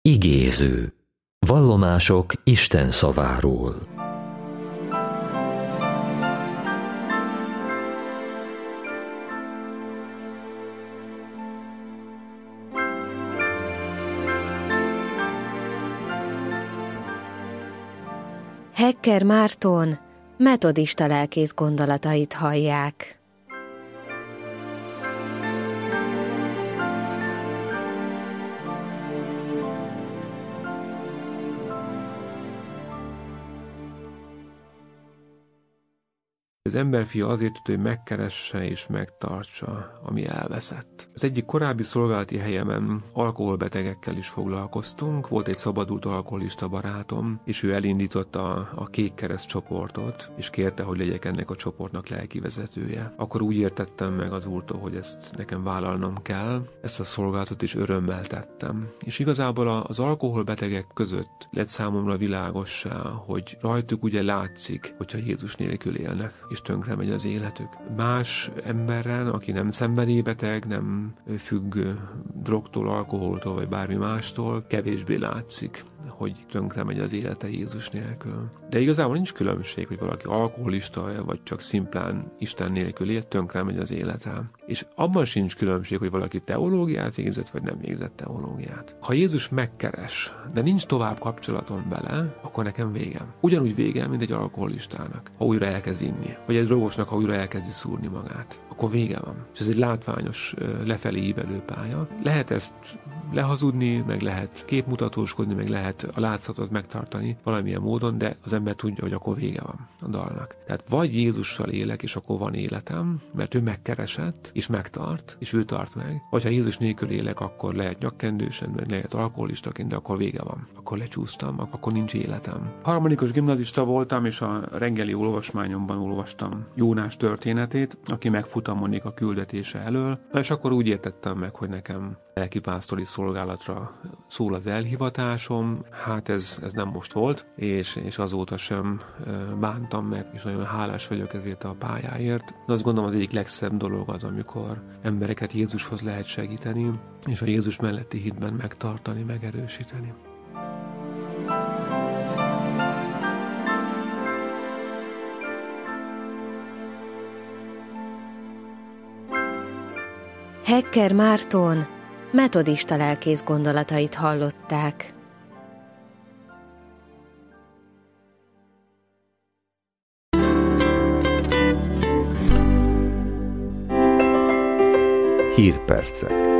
Igéző. Vallomások Isten szaváról. Hecker Márton metodista lelkész gondolatait hallják. Az emberfia azért tud, hogy megkeresse és megtartsa, ami elveszett. Az egyik korábbi szolgálati helyemen alkoholbetegekkel is foglalkoztunk. Volt egy szabadult alkoholista barátom, és ő elindította a Kék Kereszt csoportot, és kérte, hogy legyek ennek a csoportnak lelkivezetője. Akkor úgy értettem meg az Úrtól, hogy ezt nekem vállalnom kell. Ezt a szolgálatot is örömmel tettem. És igazából az alkoholbetegek között lett számomra világossá, hogy rajtuk ugye látszik, hogyha Jézus nélkül élnek, és tönkre megy az életük. Más emberen, aki nem szenvedélybeteg, nem függ drogtól, alkoholtól, vagy bármi mástól, kevésbé látszik, hogy tönkre megy az élete Jézus nélkül. De igazából nincs különbség, hogy valaki alkoholista, vagy csak szimplán Isten nélkül él, tönkre megy az élete. És abban sincs különbség, hogy valaki teológiát végzett, vagy nem végzett teológiát. Ha Jézus megkeres, de nincs tovább kapcsolatom vele, akkor nekem végem. Ugyanúgy végem, mint egy alkoholistának, ha újra elkezd inni. Vagy egy drogosnak, ha újra elkezdi szúrni magát. Akkor vége van. És ez egy látványos, lefelé ívelő pálya. Lehet ezt lehazudni, meg lehet képmutatóskodni, meg lehet a látszatot megtartani valamilyen módon, de az ember tudja, hogy akkor vége van a dalnak. Tehát vagy Jézussal élek, és akkor van életem, mert ő megkeresett, és megtart, és ő tart meg. Vagy ha Jézus nélkül élek, akkor lehet nyakkendősen, meg lehet alkoholistaként, de akkor vége van. Akkor lecsúsztam, akkor nincs életem. Harmadikos gimnazista voltam, és a reggeli olvasmányomban olvastam Jónás történetét, aki megfut a Monika küldetése elől. Na és akkor úgy értettem meg, hogy nekem lelkipásztori szolgálatra szól az elhivatásom. Hát ez nem most volt, és azóta sem bántam meg, és nagyon hálás vagyok ezért a pályáért. De azt gondolom, az egyik legszebb dolog az, amikor embereket Jézushoz lehet segíteni, és a Jézus melletti hitben megtartani, megerősíteni. Hecker Márton metodista lelkész gondolatait hallották. Hírpercek.